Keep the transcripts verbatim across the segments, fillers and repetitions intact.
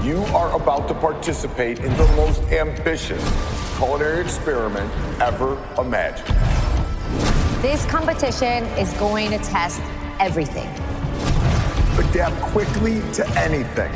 You are about to participate in the most ambitious culinary experiment ever imagined. This competition is going to test everything. Adapt quickly to anything.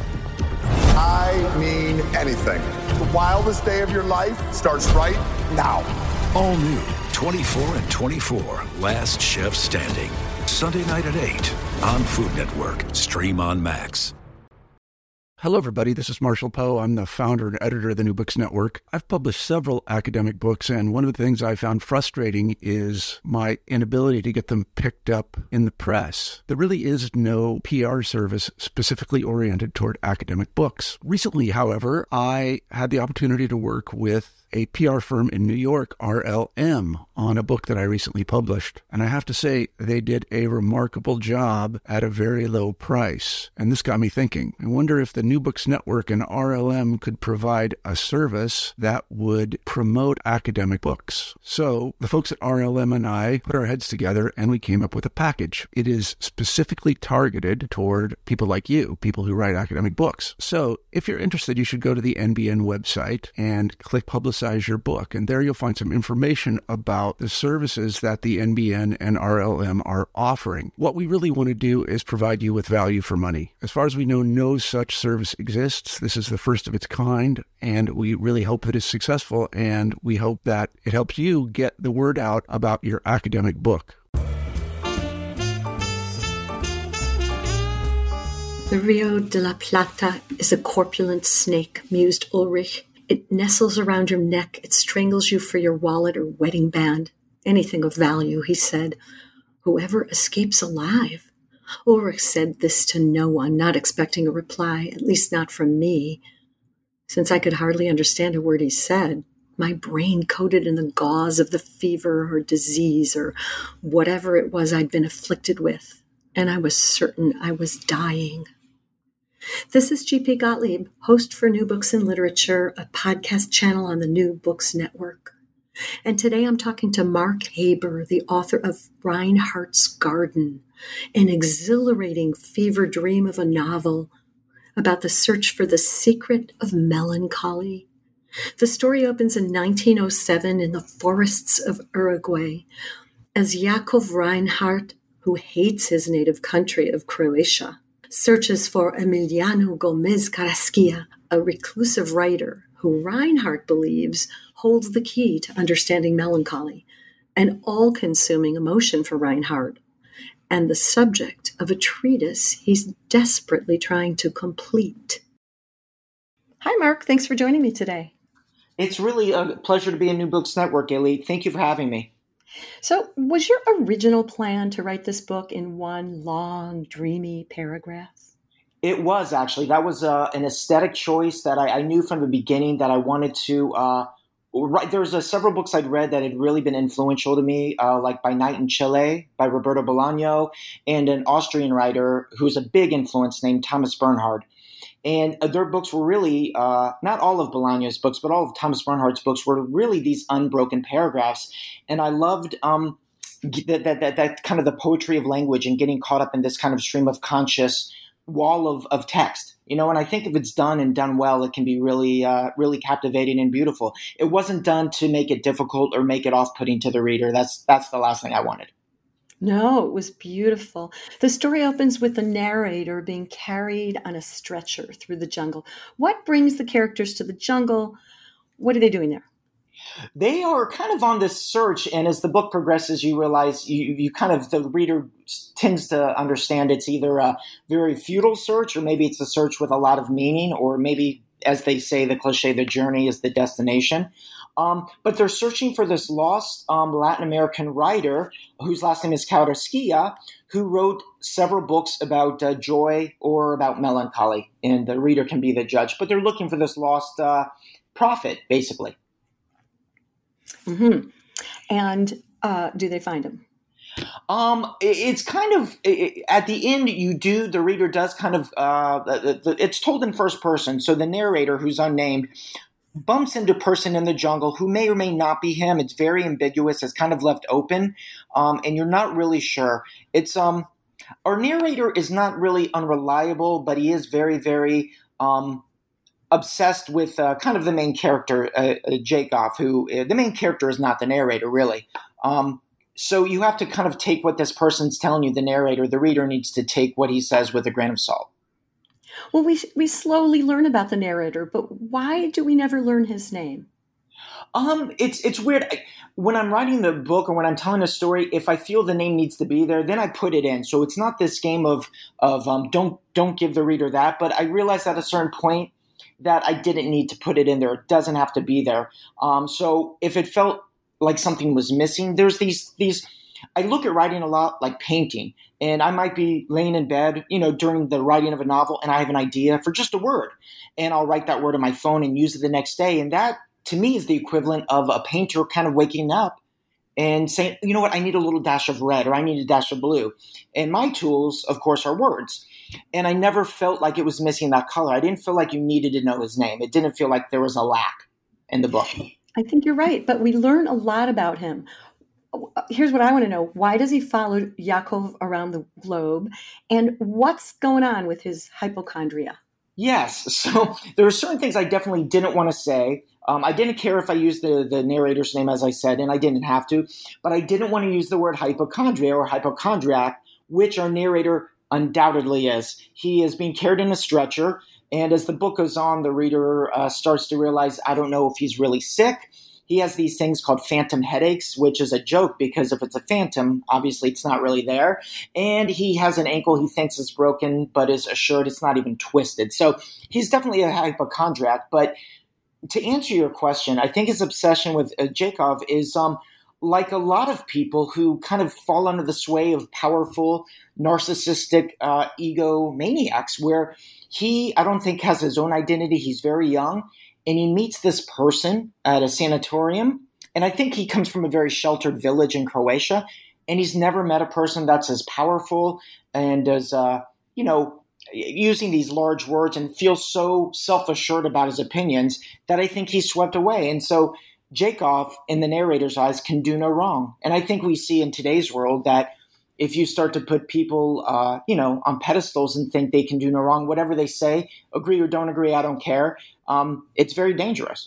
I mean anything. The wildest day of your life starts right now. All new twenty-four and twenty-four, Last Chef Standing. Sunday night at eight on Food Network. Stream on Max. Hello, everybody. This is Marshall Poe. I'm the founder and editor of the New Books Network. I've published several academic books, and one of the things I found frustrating is my inability to get them picked up in the press. There really is no P R service specifically oriented toward academic books. Recently, however, I had the opportunity to work with a P R firm in New York, R L M, on a book that I recently published. And I have to say, they did a remarkable job at a very low price. And this got me thinking. I wonder if the New Books Network and R L M could provide a service that would promote academic books. So the folks at R L M and I put our heads together and we came up with a package. It is specifically targeted toward people like you, people who write academic books. So if you're interested, you should go to the N B N website and click Publicize your book, and there you'll find some information about the services that the N B N and R L M are offering. What we really want to do is provide you with value for money. As far as we know, no such service exists. This is the first of its kind, and we really hope that it's successful, and we hope that it helps you get the word out about your academic book. The Rio de la Plata is a corpulent snake, mused Ulrich. It nestles around your neck. It strangles you for your wallet or wedding band. Anything of value, he said. Whoever escapes alive. Ulrich said this to no one, not expecting a reply, at least not from me. Since I could hardly understand a word he said, my brain coated in the gauze of the fever or disease or whatever it was I'd been afflicted with, and I was certain I was dying. This is G P Gottlieb, host for New Books in Literature, a podcast channel on the New Books Network. And today I'm talking to Mark Haber, the author of Reinhardt's Garden, an exhilarating fever dream of a novel about the search for the secret of melancholy. The story opens in nineteen oh seven in the forests of Uruguay, as Yakov Reinhardt, who hates his native country of Croatia, searches for Emiliano Gomez Carrasquilla, a reclusive writer who Reinhardt believes holds the key to understanding melancholy, an all-consuming emotion for Reinhardt, and the subject of a treatise he's desperately trying to complete. Hi, Mark. Thanks for joining me today. It's really a pleasure to be in New Books Network, Ellie. Thank you for having me. So was your original plan to write this book in one long, dreamy paragraph? It was, actually. That was uh, an aesthetic choice that I, I knew from the beginning that I wanted to uh, write. There was uh, several books I'd read that had really been influential to me, uh, like By Night in Chile by Roberto Bolaño, and an Austrian writer who's a big influence named Thomas Bernhard. And uh, their books were really, uh, not all of Bolaño's books, but all of Thomas Bernhard's books were really these unbroken paragraphs. And I loved um, that, that, that, that kind of the poetry of language and getting caught up in this kind of stream of conscious wall of, of text. You know, and I think if it's done and done well, it can be really, uh, really captivating and beautiful. It wasn't done to make it difficult or make it off-putting to the reader. That's, that's the last thing I wanted. No, it was beautiful. The story opens with the narrator being carried on a stretcher through the jungle. What brings the characters to the jungle? What are they doing there? They are kind of on this search, and as the book progresses, you realize you, you kind of, the reader tends to understand it's either a very futile search, or maybe it's a search with a lot of meaning, or maybe, as they say, the cliche, the journey is the destination. Um, but they're searching for this lost um, Latin American writer whose last name is Carrasquilla, who wrote several books about uh, joy or about melancholy, and the reader can be the judge. But they're looking for this lost uh, prophet, basically. Mm-hmm. And uh, do they find him? Um, it, it's kind of it, at the end. You do the reader does kind of uh, the, the, it's told in first person, so the narrator, who's unnamed, bumps into a person in the jungle who may or may not be him. It's very ambiguous. It's kind of left open, um, and you're not really sure. It's um, our narrator is not really unreliable, but he is very, very um, obsessed with uh, kind of the main character, uh, uh, Jacob, who uh, the main character is not the narrator, really. Um, so you have to kind of take what this person's telling you, the narrator. The reader needs to take what he says with a grain of salt. Well, we we slowly learn about the narrator, but why do we never learn his name? Um, it's it's weird. I, when I'm writing the book or when I'm telling a story, if I feel the name needs to be there, then I put it in. So it's not this game of of um, don't don't give the reader that. But I realized at a certain point that I didn't need to put it in there. It doesn't have to be there. Um, so if it felt like something was missing, there's these these. I look at writing a lot like painting, and I might be laying in bed, you know, during the writing of a novel, and I have an idea for just a word, and I'll write that word on my phone and use it the next day, and that to me is the equivalent of a painter kind of waking up and saying, you know what, I need a little dash of red or I need a dash of blue. And my tools, of course, are words. And I never felt like it was missing that color. I didn't feel like you needed to know his name. It didn't feel like there was a lack in the book. I think you're right, but we learn a lot about him. Here's what I want to know. Why does he follow Yaakov around the globe? And what's going on with his hypochondria? Yes. So there are certain things I definitely didn't want to say. Um, I didn't care if I used the, the narrator's name, as I said, and I didn't have to. But I didn't want to use the word hypochondria or hypochondriac, which our narrator undoubtedly is. He is being carried in a stretcher. And as the book goes on, the reader uh, starts to realize, I don't know if he's really sick. He has these things called phantom headaches, which is a joke because if it's a phantom, obviously it's not really there. And he has an ankle he thinks is broken, but is assured it's not even twisted. So he's definitely a hypochondriac. But to answer your question, I think his obsession with uh, Jacob is um, like a lot of people who kind of fall under the sway of powerful, narcissistic uh, egomaniacs, where he, I don't think, has his own identity. He's very young. And he meets this person at a sanatorium. And I think he comes from a very sheltered village in Croatia. And he's never met a person that's as powerful and as, uh, you know, using these large words and feels so self-assured about his opinions that I think he's swept away. And so Jacob, in the narrator's eyes, can do no wrong. And I think we see in today's world that if you start to put people, uh, you know, on pedestals and think they can do no wrong, whatever they say, agree or don't agree, I don't care. Um, it's very dangerous.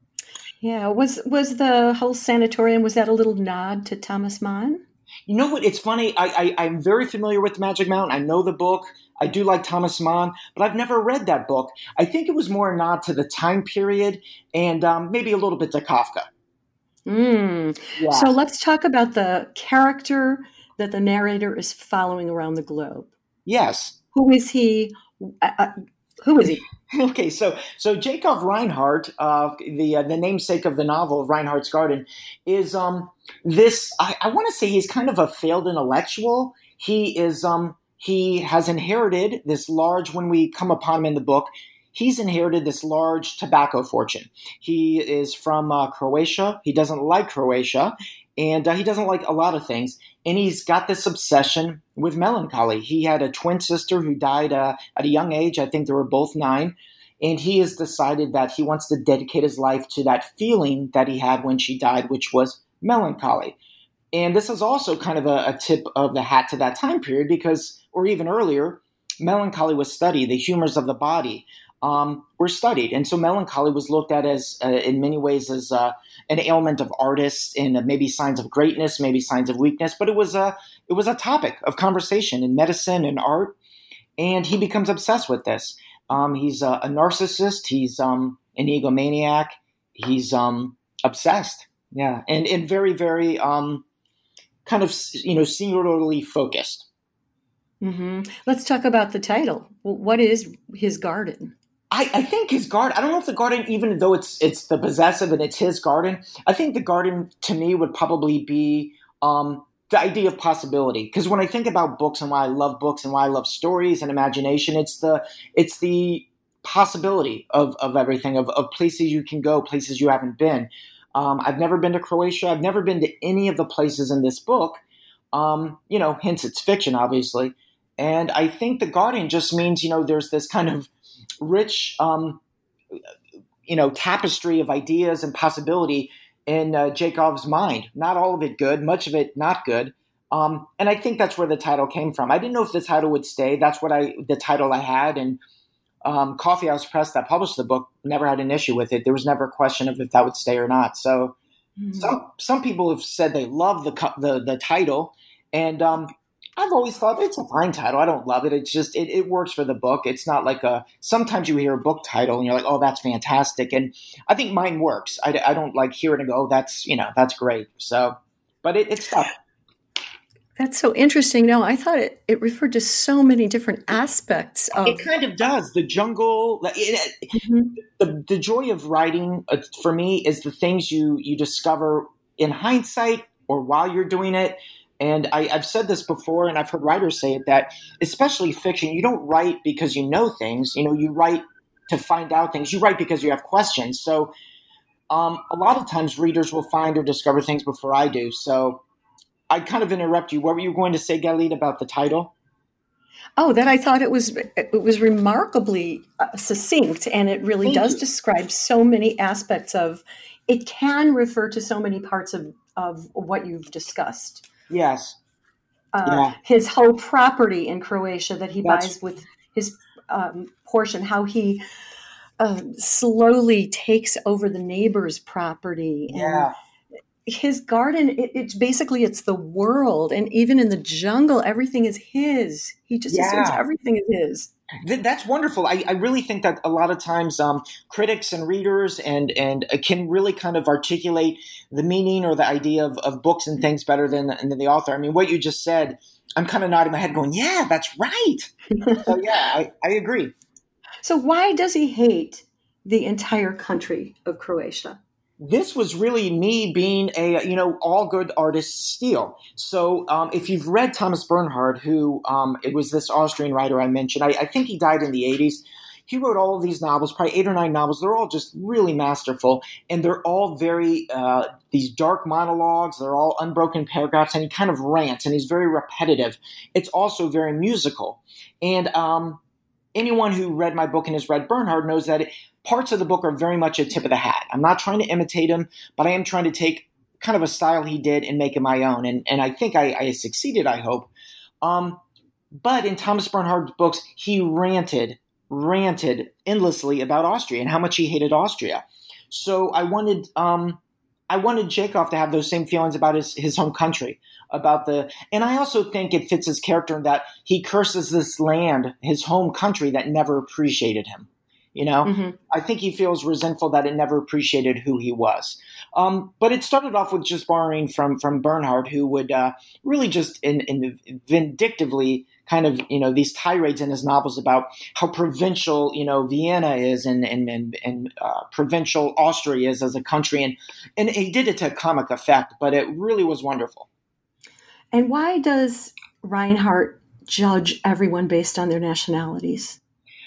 Yeah. Was was the whole sanatorium, was that a little nod to Thomas Mann? You know what? It's funny. I, I, I'm very familiar with Magic Mountain. I know the book. I do like Thomas Mann, but I've never read that book. I think it was more a nod to the time period and um, maybe a little bit to Kafka. Mm. Yeah. So let's talk about the character that the narrator is following around the globe. Yes. Who is he? Uh, uh, who is he? Okay, so so Jacob Reinhardt, uh, the uh, the namesake of the novel Reinhardt's Garden, is um this. I, I want to say he's kind of a failed intellectual. He is um he has inherited this large. When we come upon him in the book, he's inherited this large tobacco fortune. He is from uh, Croatia. He doesn't like Croatia. And uh, he doesn't like a lot of things. And he's got this obsession with melancholy. He had a twin sister who died uh, at a young age. I think they were both nine. And he has decided that he wants to dedicate his life to that feeling that he had when she died, which was melancholy. And this is also kind of a, a tip of the hat to that time period because, or even earlier, melancholy was studied. The humors of the body um, were studied. And so melancholy was looked at as, uh, in many ways, as uh, an ailment of artists and uh, maybe signs of greatness, maybe signs of weakness. But it was a, it was a topic of conversation in medicine and art. And he becomes obsessed with this. Um, he's a, a narcissist. He's um, an egomaniac. He's um, obsessed. Yeah. And, and very, very um, kind of, you know, singularly focused. Mm-hmm. Let's talk about the title. What is his garden? I, I think his garden, I don't know if the garden, even though it's it's the possessive and it's his garden, I think the garden to me would probably be um, the idea of possibility. Because when I think about books and why I love books and why I love stories and imagination, it's the it's the possibility of, of everything, of, of places you can go, places you haven't been. Um, I've never been to Croatia. I've never been to any of the places in this book. Um, you know, hence it's fiction, obviously. And I think the garden just means, you know, there's this kind of rich, um, you know, tapestry of ideas and possibility in uh, Jacob's mind. Not all of it good, much of it not good. Um, and I think that's where the title came from. I didn't know if the title would stay. That's what I, the title I had. And um, Coffee House Press that published the book never had an issue with it. There was never a question of if that would stay or not. So mm-hmm. some some people have said they love the the, the title, and um, I've always thought it's a fine title. I don't love it. It's just it, it works for the book. It's not like a sometimes you hear a book title and you're like, oh, that's fantastic, and I think mine works. I, I don't like hear it and go, oh, that's you know that's great. So, but it, it's tough. That's so interesting. No, I thought it, it referred to so many different aspects of it. Kind of does. The jungle, it, mm-hmm. the the joy of writing uh, for me is the things you you discover in hindsight or while you're doing it. And I, I've said this before, and I've heard writers say it, that especially fiction, you don't write because you know things. You know, you write to find out things. You write because you have questions. So um, a lot of times readers will find or discover things before I do. So I kind of interrupt you. What were you going to say, Galit, about the title? Oh, that I thought it was it was remarkably uh, succinct, and it really Thank does you. describe so many aspects of. It can refer to so many parts of, of what you've discussed. Yes. Uh, yeah. His whole property in Croatia that he That's, buys with his um, portion, how he uh, slowly takes over the neighbor's property. And yeah. his garden, it, it's basically, it's the world. And even in the jungle, everything is his. He just yeah. assumes everything is his. Th- that's wonderful. I, I really think that a lot of times um, critics and readers and and uh, can really kind of articulate the meaning or the idea of, of books and things better than, than the author. I mean, what you just said, I'm kind of nodding my head going, yeah, that's right. So, yeah, I, I agree. So why does he hate the entire country of Croatia? This was really me being a, you know, all good artists steal. So um, if you've read Thomas Bernhard, who um, it was this Austrian writer I mentioned, I, I think he died in the eighties. He wrote all of these novels, probably eight or nine novels. They're all just really masterful. And they're all very, uh, these dark monologues. They're all unbroken paragraphs. And he kind of rants and he's very repetitive. It's also very musical. And um, anyone who read my book and has read Bernhard knows that it, parts of the book are very much a tip of the hat. I'm not trying to imitate him, but I am trying to take kind of a style he did and make it my own. And and I think I, I succeeded, I hope. Um, but in Thomas Bernhard's books, he ranted, ranted endlessly about Austria and how much he hated Austria. So I wanted um, I wanted Chekhov to have those same feelings about his, his home country. About the, and I also think it fits his character in that he curses this land, his home country, that never appreciated him. You know, mm-hmm. I think he feels resentful that it never appreciated who he was. Um, but it started off with just borrowing from from Bernhard, who would uh, really just in, in vindictively kind of, you know, these tirades in his novels about how provincial, you know, Vienna is and and and, and uh, provincial Austria is as a country. And, and he did it to comic effect, but it really was wonderful. And why does Reinhardt judge everyone based on their nationalities?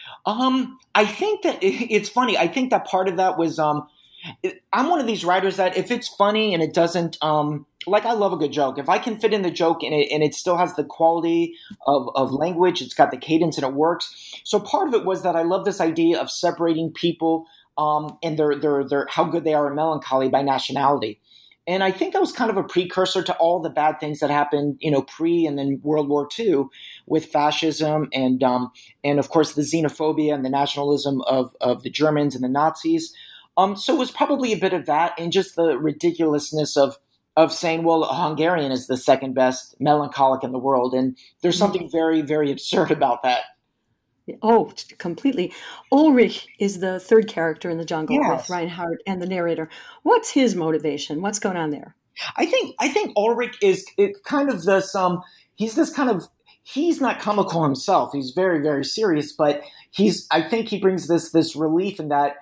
Um, I think that it's funny. I think that part of that was, um, I'm one of these writers that if it's funny and it doesn't, um, like I love a good joke. If I can fit in the joke and it, and it still has the quality of, of language, it's got the cadence and it works. So part of it was that I love this idea of separating people, um, and their, their, their, how good they are in melancholy by nationality. And I think that was kind of a precursor to all the bad things that happened, you know, pre and then World War Two with fascism and, um, and of course, the xenophobia and the nationalism of, of the Germans and the Nazis. Um, so it was probably a bit of that and just the ridiculousness of of saying, well, a Hungarian is the second best melancholic in the world. And there's something very, very absurd about that. Oh, completely. Ulrich is the third character in the jungle yes. with Reinhardt and the narrator. What's his motivation? What's going on there? I think I think Ulrich is it kind of this. Um, he's this kind of. He's not comical himself. He's very very serious, but he's. I think he brings this this relief in that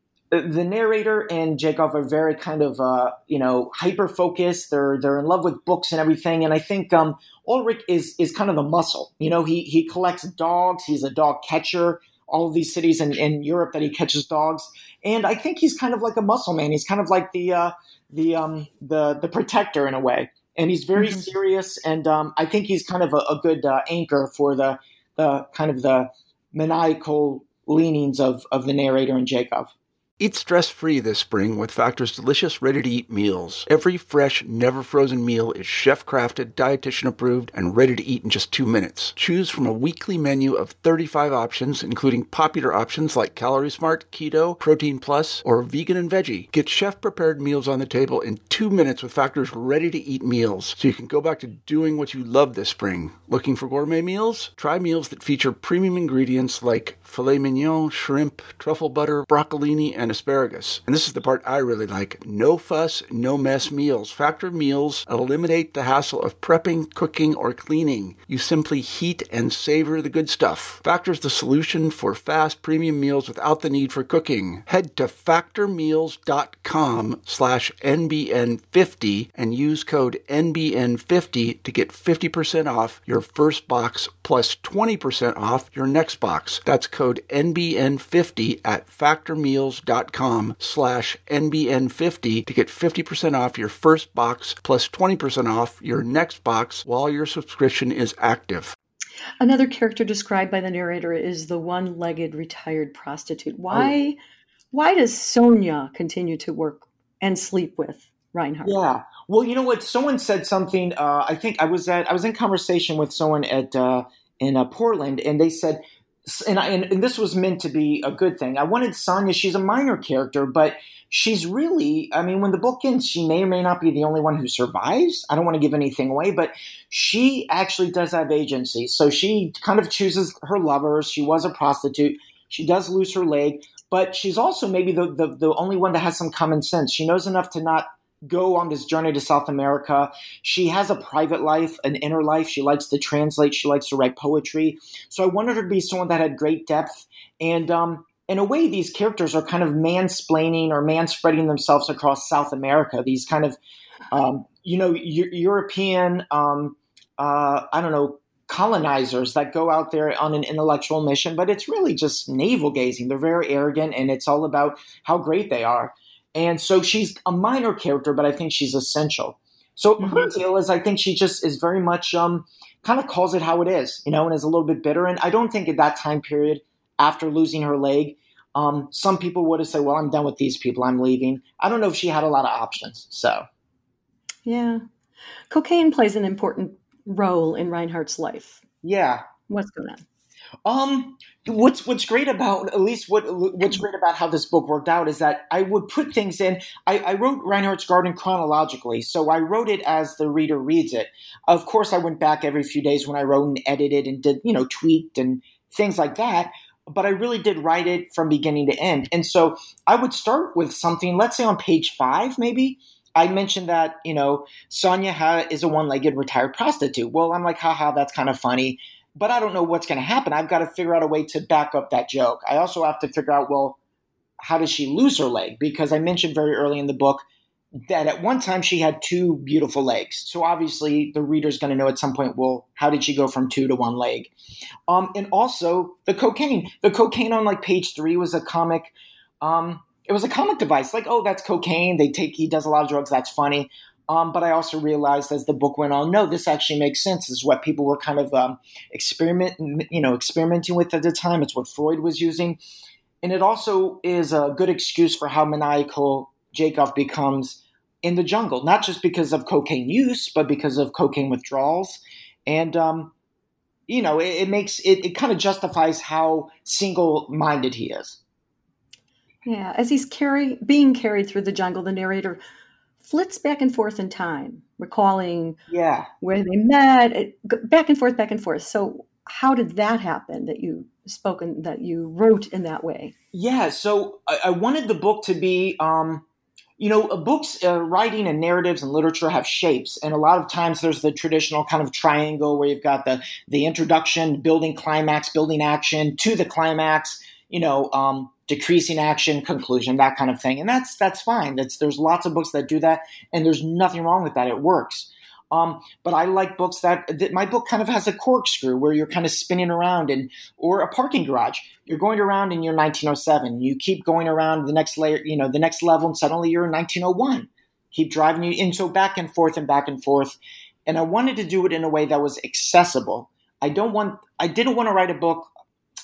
the narrator and Chekhov are very kind of uh, you know hyper focused. They're they're in love with books and everything, and I think um, Ulrich is is kind of the muscle. You know, he he collects dogs. He's a dog catcher. All of these cities in, in Europe that he catches dogs, and I think he's kind of like a muscle man. He's kind of like the uh, the um, the the protector in a way, and he's very mm-hmm. serious. And um, I think he's kind of a, a good uh, anchor for the the kind of the maniacal leanings of of the narrator and Chekhov. Eat stress-free this spring with Factor's delicious ready-to-eat meals. Every fresh, never-frozen meal is chef-crafted, dietitian-approved, and ready to eat in just two minutes. Choose from a weekly menu of thirty-five options, including popular options like Calorie Smart, Keto, Protein Plus, or Vegan and Veggie. Get chef-prepared meals on the table in two minutes with Factor's ready-to-eat meals, so you can go back to doing what you love this spring. Looking for gourmet meals? Try meals that feature premium ingredients like filet mignon, shrimp, truffle butter, broccolini, and asparagus. And this is the part I really like. No fuss, no mess meals. Factor meals eliminate the hassle of prepping, cooking, or cleaning. You simply heat and savor the good stuff. Factor's the solution for fast premium meals without the need for cooking. Head to factormeals.com slash NBN50 and use code N B N fifty to get fifty percent off your first box plus twenty percent off your next box. That's code N B N fifty at factormeals.com slash N B N fifty to get fifty percent off your first box plus twenty percent off your next box while your subscription is active. Another character described by the narrator is the one-legged retired prostitute. Why, oh. why does Sonia continue to work and sleep with Reinhardt? Yeah. Well, you know what? Someone said something. Uh, I think I was at I was in conversation with someone at uh, in uh, Portland, and they said, and, I, and and this was meant to be a good thing. I wanted Sonia. She's a minor character, but she's really. I mean, when the book ends, she may or may not be the only one who survives. I don't want to give anything away, but she actually does have agency. So she kind of chooses her lovers. She was a prostitute. She does lose her leg, but she's also maybe the the, the only one that has some common sense. She knows enough to not go on this journey to South America. She has a private life, an inner life. She likes to translate. She likes to write poetry. So I wanted her to be someone that had great depth. And um, in a way, these characters are kind of mansplaining or manspreading themselves across South America. These kind of, um, you know, U- European, um, uh, I don't know, colonizers that go out there on an intellectual mission. But it's really just navel gazing. They're very arrogant, and it's all about how great they are. And so she's a minor character, but I think she's essential. So mm-hmm. her deal is I think she just is very much um, kind of calls it how it is, you know, and is a little bit bitter. And I don't think at that time period, after losing her leg, um, some people would have said, well, I'm done with these people. I'm leaving. I don't know if she had a lot of options. So, yeah. Cocaine plays an important role in Reinhardt's life. Yeah. What's going on? Um, what's what's great about at least what what's great about how this book worked out is that I would put things in. I, I wrote Reinhardt's Garden chronologically, so I wrote it as the reader reads it. Of course, I went back every few days when I wrote and edited and did you know tweaked and things like that. But I really did write it from beginning to end, and so I would start with something. Let's say on page five, maybe. I mentioned that you know Sonia ha- is a one-legged retired prostitute. Well, I'm like, haha, that's kind of funny. But I don't know what's going to happen. I've got to figure out a way to back up that joke. I also have to figure out, well, how does she lose her leg? Because I mentioned very early in the book that at one time she had two beautiful legs. So obviously the reader's going to know at some point, well, how did she go from two to one leg? Um, and also the cocaine. The cocaine on like page three was a comic. Um, it was a comic device. Like, oh, that's cocaine. They take. He does a lot of drugs. That's funny. Um, but I also realized as the book went on, no, this actually makes sense. This is what people were kind of um, experiment, you know, experimenting with at the time. It's what Freud was using. And it also is a good excuse for how maniacal Jacob becomes in the jungle, not just because of cocaine use, but because of cocaine withdrawals. And, um, you know, it, it makes it, it kind of justifies how single-minded he is. Yeah. As he's carry, being carried through the jungle, the narrator flits back and forth in time, recalling yeah. where they met, it, back and forth, back and forth. So how did that happen that you spoken, that you wrote in that way? Yeah, so I, I wanted the book to be, um, you know, books, uh, writing and narratives and literature have shapes. And a lot of times there's the traditional kind of triangle where you've got the, the introduction, building climax, building action to the climax, you know, um, decreasing action, conclusion, that kind of thing. And that's that's fine. That's there's lots of books that do that, and there's nothing wrong with that. It works. Um, but I like books that, that my book kind of has a corkscrew where you're kind of spinning around, and or a parking garage. You're going around in your nineteen oh seven. You keep going around the next layer, you know, the next level, and suddenly you're in nineteen oh one. Keep driving you in, so back and forth and back and forth. And I wanted to do it in a way that was accessible. I don't want. I didn't want to write a book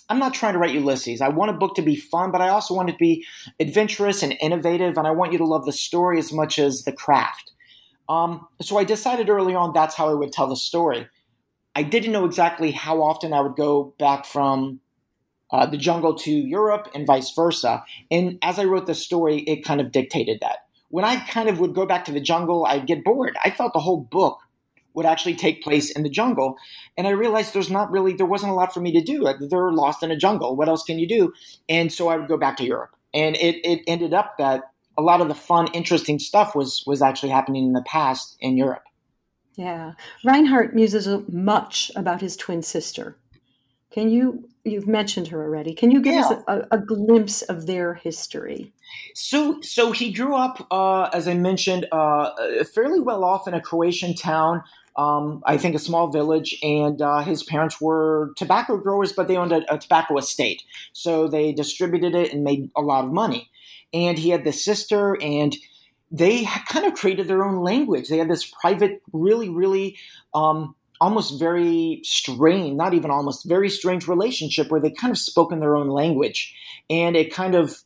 I'm not trying to write Ulysses. I want a book to be fun, but I also want it to be adventurous and innovative, and I want you to love the story as much as the craft. Um, so I decided early on that's how I would tell the story. I didn't know exactly how often I would go back from uh, the jungle to Europe and vice versa. And as I wrote the story, it kind of dictated that. When I kind of would go back to the jungle, I'd get bored. I thought the whole book would actually take place in the jungle. And I realized there's not really, there wasn't a lot for me to do. They're lost in a jungle. What else can you do? And so I would go back to Europe. And it, it ended up that a lot of the fun, interesting stuff was, was actually happening in the past in Europe. Yeah. Reinhardt muses much about his twin sister. Can you, you've mentioned her already. Can you give yeah. us a, a glimpse of their history? So, so he grew up, uh, as I mentioned, uh, fairly well off in a Croatian town. Um, I think a small village, and uh, his parents were tobacco growers, but they owned a, a tobacco estate. So they distributed it and made a lot of money. And he had this sister, and they kind of created their own language. They had this private, really, really um, almost very strange, not even almost, very strange relationship where they kind of spoke in their own language. And it kind of,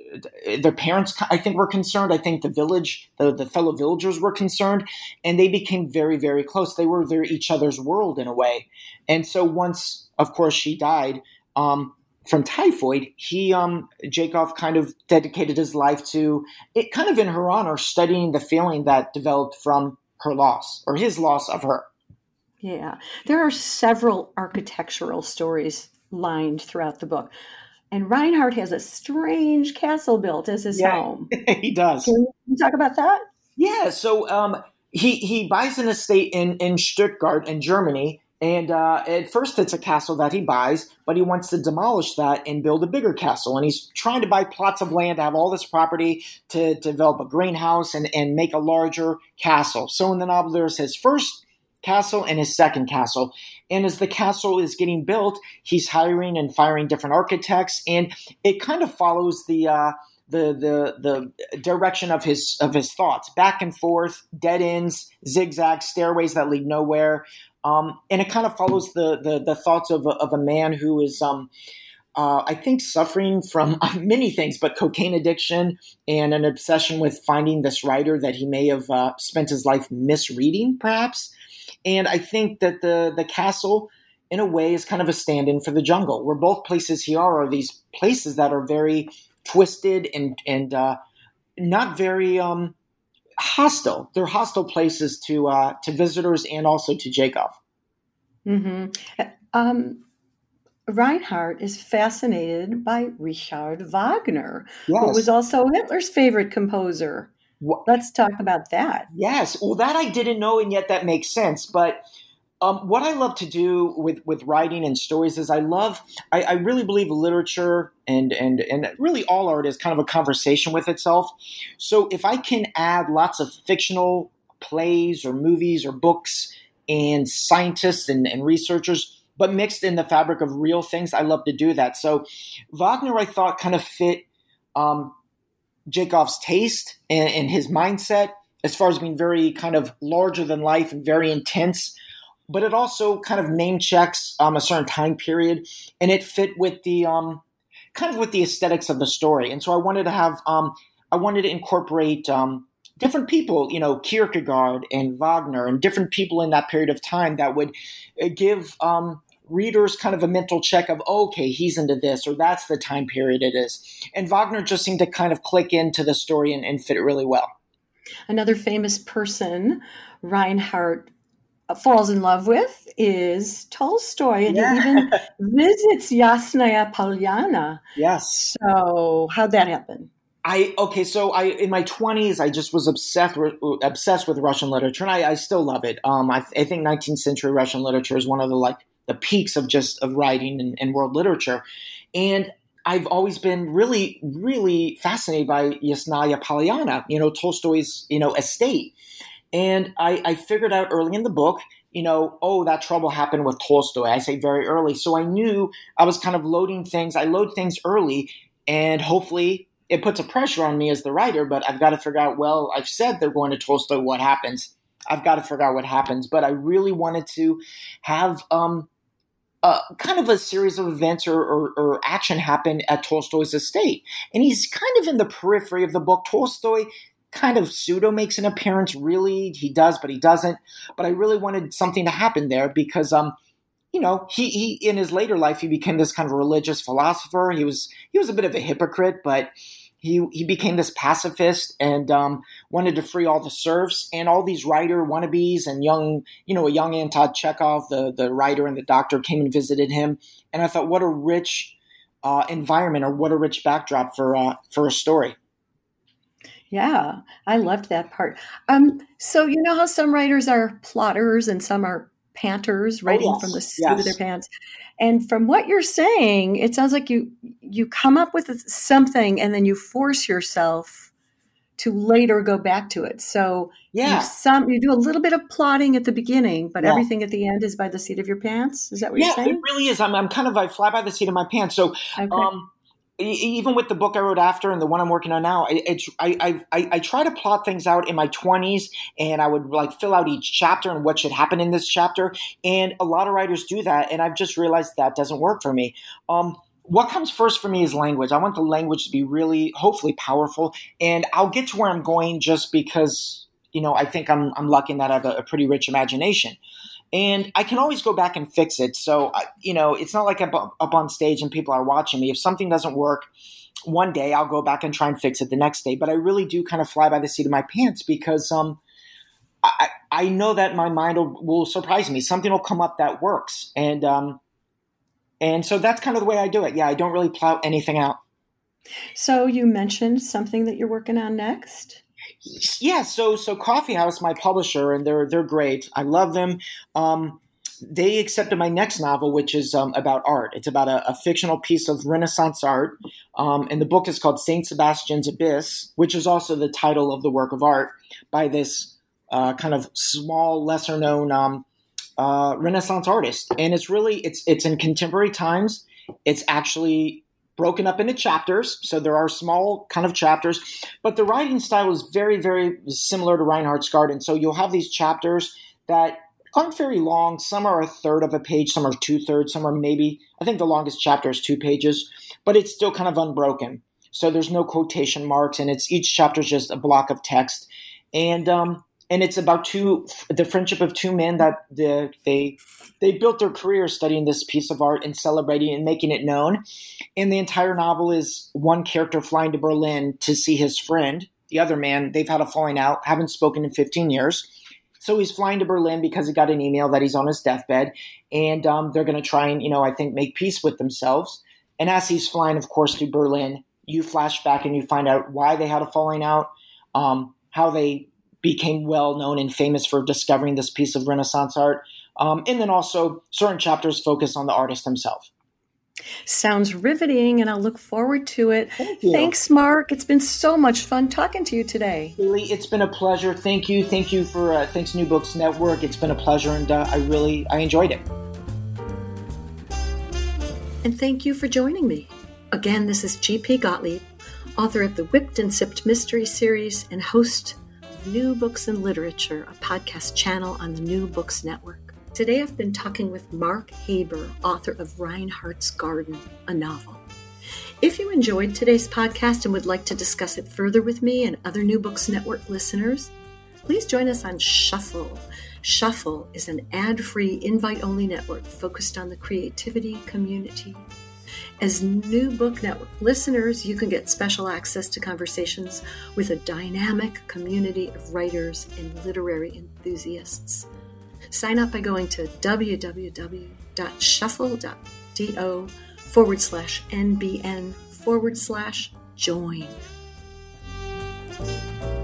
their parents, I think, were concerned. I think the village, the, the fellow villagers were concerned, and they became very, very close. They were their each other's world in a way. And so once, of course, she died um, from typhoid, he, um, Chekhov kind of dedicated his life to it, kind of in her honor, studying the feeling that developed from her loss, or his loss of her. Yeah. There are several architectural stories lined throughout the book. And Reinhardt has a strange castle built as his yeah, home. He does. Can you talk about that? Yeah. So um, he he buys an estate in, in Stuttgart in Germany. And uh, at first it's a castle that he buys, but he wants to demolish that and build a bigger castle. And he's trying to buy plots of land to have all this property to, to develop a greenhouse and, and make a larger castle. So in the novel, there's his first castle and his second castle. And as the castle is getting built, he's hiring and firing different architects, and it kind of follows the uh, the the the direction of his of his thoughts, back and forth, dead ends, zigzag stairways that lead nowhere, um, and it kind of follows the the, the thoughts of a, of a man who is. Um, Uh, I think suffering from many things, but cocaine addiction and an obsession with finding this writer that he may have uh, spent his life misreading, perhaps. And I think that the the castle, in a way, is kind of a stand-in for the jungle, where both places here are, are these places that are very twisted and and uh, not very um, hostile. They're hostile places to uh, to visitors and also to Chekhov. Mm-hmm. Um, Reinhardt is fascinated by Richard Wagner, yes. who was also Hitler's favorite composer. What? Let's talk about that. Yes. Well, that I didn't know, and yet that makes sense. But um, what I love to do with, with writing and stories is I love, I, I really believe literature and, and, and really all art is kind of a conversation with itself. So if I can add lots of fictional plays or movies or books and scientists and, and researchers, but mixed in the fabric of real things, I love to do that. So Wagner, I thought, kind of fit um, Chekhov's taste and, and his mindset as far as being very kind of larger than life and very intense. But it also kind of name checks um, a certain time period, and it fit with the um, kind of with the aesthetics of the story. And so I wanted to have, um, I wanted to incorporate um, different people, you know, Kierkegaard and Wagner and different people in that period of time that would give um, readers kind of a mental check of, oh, okay, he's into this, or that's the time period it is. And Wagner just seemed to kind of click into the story and, and fit it really well. Another famous person Reinhardt falls in love with is Tolstoy, and yeah. he even visits Yasnaya Polyana. Yes. So how'd that happen? I okay, so I in my twenties, I just was obsessed with, obsessed with Russian literature, and I, I still love it. Um, I, I think nineteenth century Russian literature is one of the like the peaks of just of writing and, and world literature, and I've always been really, really fascinated by Yasnaya Polyana, you know, Tolstoy's you know estate, and I, I figured out early in the book, you know, oh, that trouble happened with Tolstoy. I say very early, so I knew I was kind of loading things. I load things early, and hopefully it puts a pressure on me as the writer, but I've got to figure out, well, I've said they're going to Tolstoy, what happens? I've got to figure out what happens. But I really wanted to have um, uh, kind of a series of events or, or, or action happen at Tolstoy's estate. And he's kind of in the periphery of the book. Tolstoy kind of pseudo makes an appearance. Really, he does, but he doesn't. But I really wanted something to happen there because, um, you know, he, he in his later life, he became this kind of religious philosopher. He was he was a bit of a hypocrite, but he he became this pacifist and um, wanted to free all the serfs. And all these writer wannabes and young, you know, a young Anton Chekhov, the the writer and the doctor, came and visited him. And I thought, what a rich uh, environment, or what a rich backdrop for uh, for a story. Yeah, I loved that part. Um, so you know how some writers are plotters and some are panters, writing oh, yes. from the seat yes. of their pants. And from what you're saying, it sounds like you you come up with something and then you force yourself to later go back to it. So yeah, you, some, you do a little bit of plotting at the beginning, but yeah. everything at the end is by the seat of your pants. Is that what yeah, you're saying? it really is. I'm, I'm kind of I fly by the seat of my pants. So. Okay. Um, Even with the book I wrote after and the one I'm working on now, it's, I, I, I try to plot things out in my twenties, and I would like fill out each chapter and what should happen in this chapter. And a lot of writers do that, and I've just realized that doesn't work for me. Um, what comes first for me is language. I want the language to be really, hopefully powerful, and I'll get to where I'm going just because, you know, I think I'm I'm lucky in that I have a, a pretty rich imagination. And I can always go back and fix it. So, you know, it's not like I'm up on stage and people are watching me. If something doesn't work one day, I'll go back and try and fix it the next day. But I really do kind of fly by the seat of my pants because um, I, I know that my mind will, will surprise me. Something will come up that works. And um, and so that's kind of the way I do it. Yeah, I don't really plow anything out. So you mentioned something that you're working on next? Yeah, so so Coffee House, my publisher, and they're they're great. I love them. Um, they accepted my next novel, which is um, about art. It's about a, a fictional piece of Renaissance art, um, and the book is called Saint Sebastian's Abyss, which is also the title of the work of art by this uh, kind of small, lesser-known um, uh, Renaissance artist. And it's really it's it's in contemporary times. It's actually broken up into chapters. So there are small kind of chapters, but the writing style is very, very similar to Reinhardt's Garden. So you'll have these chapters that aren't very long. Some are a third of a page, some are two thirds, some are maybe, I think the longest chapter is two pages, but it's still kind of unbroken. So there's no quotation marks, and it's each chapter is just a block of text. And, um, and it's about two, the friendship of two men that the, they, they built their career studying this piece of art and celebrating and making it known. And the entire novel is one character flying to Berlin to see his friend, the other man. They've had a falling out, haven't spoken in fifteen years. So he's flying to Berlin because he got an email that he's on his deathbed. And um, they're going to try and, you know, I think make peace with themselves. And as he's flying, of course, to Berlin, you flash back and you find out why they had a falling out, um, how they became well known and famous for discovering this piece of Renaissance art. Um, and then also certain chapters focus on the artist himself. Sounds riveting, and I'll look forward to it. Thank you. Thanks, Mark. It's been so much fun talking to you today. Really, it's been a pleasure. Thank you. Thank you for uh, Thanks New Books Network. It's been a pleasure, and uh, I really, I enjoyed it. And thank you for joining me. Again, this is G P Gottlieb, author of the Whipped and Sipped Mystery Series and host of New Books and Literature, a podcast channel on the New Books Network. Today I've been talking with Mark Haber, author of Reinhardt's Garden, a novel. If you enjoyed today's podcast and would like to discuss it further with me and other New Books Network listeners, please join us on Shuffle. Shuffle is an ad-free, invite-only network focused on the creativity community. As New Book Network listeners, you can get special access to conversations with a dynamic community of writers and literary enthusiasts. Sign up by going to www.shuffle.do forward slash NBN forward slash join.